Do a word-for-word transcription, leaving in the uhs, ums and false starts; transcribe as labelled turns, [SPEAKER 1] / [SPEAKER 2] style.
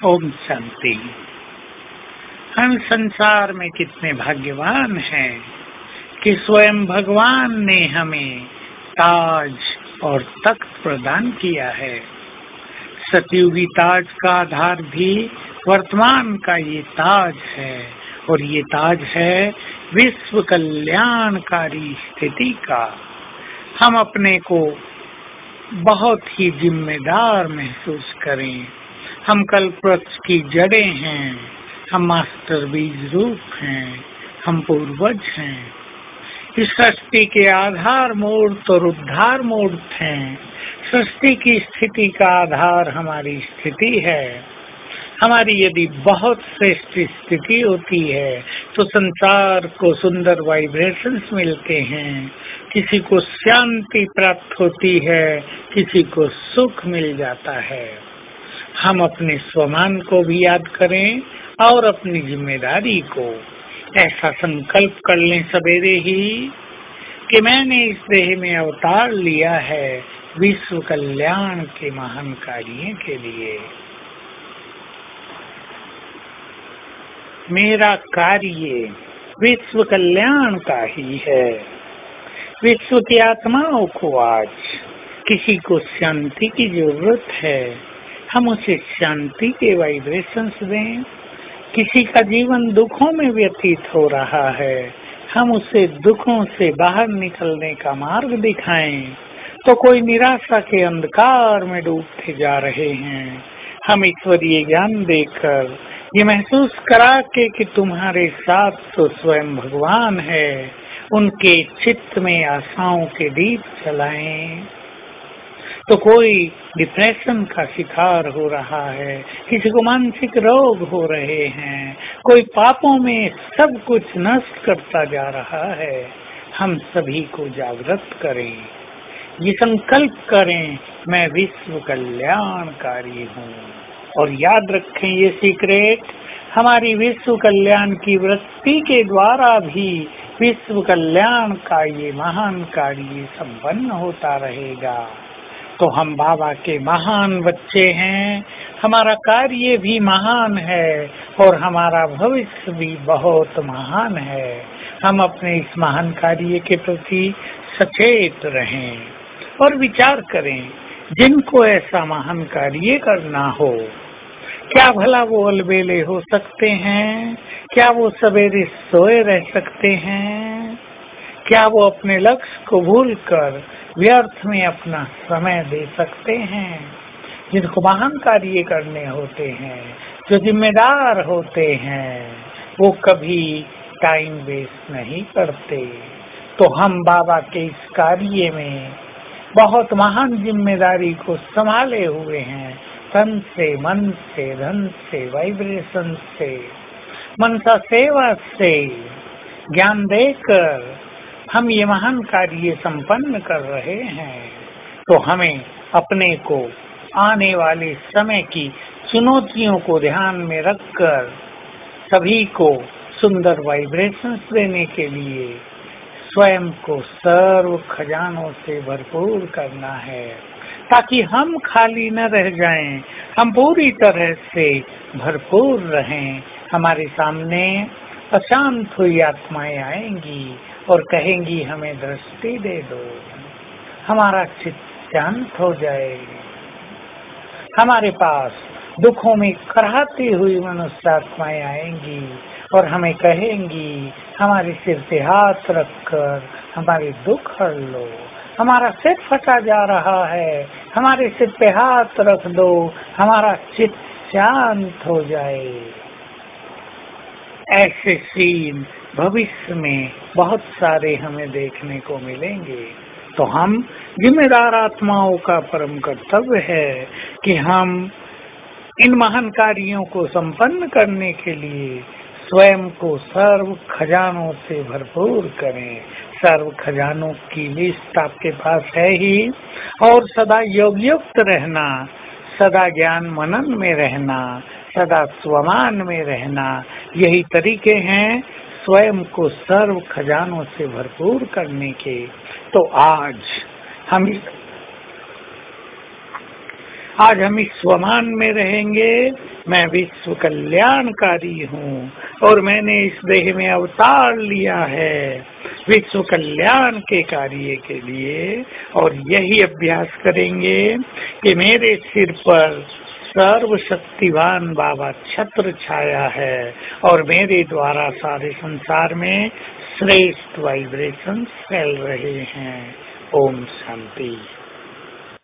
[SPEAKER 1] ओम शांति। हम संसार में कितने भाग्यवान हैं कि स्वयं भगवान ने हमें ताज और तख्त प्रदान किया है। सतयुगी ताज का आधार भी वर्तमान का ये ताज है, और ये ताज है विश्व कल्याणकारी स्थिति का। हम अपने को बहुत ही जिम्मेदार महसूस करें। हम कल्पवृक्ष की जड़ें हैं, हम मास्टर बीज रूप हैं, हम पूर्वज हैं। इस सृष्टि के आधार मूर्त और उद्धार मूर्त हैं। सृष्टि की स्थिति का आधार हमारी स्थिति है। हमारी यदि बहुत श्रेष्ठ स्थिति होती है तो संसार को सुंदर वाइब्रेशंस मिलते हैं, किसी को शांति प्राप्त होती है, किसी को सुख मिल जाता है। हम अपने स्वमान को भी याद करें और अपनी जिम्मेदारी को। ऐसा संकल्प कर लें सवेरे ही कि मैंने इस देह में अवतार लिया है विश्व कल्याण के महान कार्य के लिए। मेरा कार्य विश्व कल्याण का ही है। विश्व की आत्माओं को आज किसी को शांति की जरूरत है, हम उसे शांति के वाइब्रेशंस दें। किसी का जीवन दुखों में व्यतीत हो रहा है, हम उसे दुखों से बाहर निकलने का मार्ग दिखाएं। तो कोई निराशा के अंधकार में डूबते जा रहे हैं, हम ईश्वरीय ज्ञान देकर ये महसूस करा के कि तुम्हारे साथ तो स्वयं भगवान है, उनके चित्त में आशाओं के दीप जलाएं। तो कोई डिप्रेशन का शिकार हो रहा है, किसी को मानसिक रोग हो रहे हैं, कोई पापों में सब कुछ नष्ट करता जा रहा है, हम सभी को जागृत करें। ये संकल्प करें मैं विश्व कल्याणकारी हूँ। और याद रखें ये सीक्रेट, हमारी विश्व कल्याण की वृत्ति के द्वारा भी विश्व कल्याण का ये महान कार्य संपन्न होता रहेगा। तो हम बाबा के महान बच्चे हैं, हमारा कार्य भी महान है और हमारा भविष्य भी बहुत महान है। हम अपने इस महान कार्य के प्रति सचेत रहें और विचार करें, जिनको ऐसा महान कार्य करना हो, क्या भला वो अलबेले हो सकते हैं? क्या वो सवेरे सोए रह सकते हैं? क्या वो अपने लक्ष्य को भूलकर व्यर्थ में अपना समय दे सकते हैं? जिनको महान कार्य करने होते हैं, जो जिम्मेदार होते हैं, वो कभी टाइम वेस्ट नहीं करते। तो हम बाबा के इस कार्य में बहुत महान जिम्मेदारी को संभाले हुए हैं, तन से, मन से, धन से, वाइब्रेशन से, मनसा सेवा से, ज्ञान देकर हम ये महान कार्य संपन्न कर रहे हैं। तो हमें अपने को आने वाले समय की चुनौतियों को ध्यान में रखकर सभी को सुंदर वाइब्रेशंस देने के लिए स्वयं को सर्व खजानों से भरपूर करना है, ताकि हम खाली न रह जाएं, हम पूरी तरह से भरपूर रहें। हमारे सामने अशांत हुई आत्माएं आएंगी और कहेंगी हमें दृष्टि दे दो, हमारा चित्त शांत हो जाए। हमारे पास दुखों में कराहती हुई मनुष्य आत्माएं आएंगी और हमें कहेंगी हमारे सिर पे हाथ रखकर हमारे दुख हर लो, हमारा सिर फटा जा रहा है, हमारे सिर पे हाथ रख दो, हमारा चित्त शांत हो जाए। ऐसे सीन भविष्य में बहुत सारे हमें देखने को मिलेंगे। तो हम जिम्मेदार आत्माओं का परम कर्तव्य है कि हम इन महान कार्यों को संपन्न करने के लिए स्वयं को सर्व खजानों से भरपूर करें। सर्व खजानों की लिस्ट आपके पास है ही, और सदा योग युक्त रहना, सदा ज्ञान मनन में रहना, सदा स्वमान में रहना, यही तरीके हैं स्वयं को सर्व खजानों से भरपूर करने के। तो आज हम आज हम इस स्वमान में रहेंगे, मैं विश्व कल्याणकारी हूँ और मैंने इस देह में अवतार लिया है विश्व कल्याण के कार्य के लिए। और यही अभ्यास करेंगे कि मेरे सिर पर सर्वशक्तिवान बाबा छत्र छाया है और मेरे द्वारा सारे संसार में श्रेष्ठ वाइब्रेशन फैल रहे हैं। ओम शांति।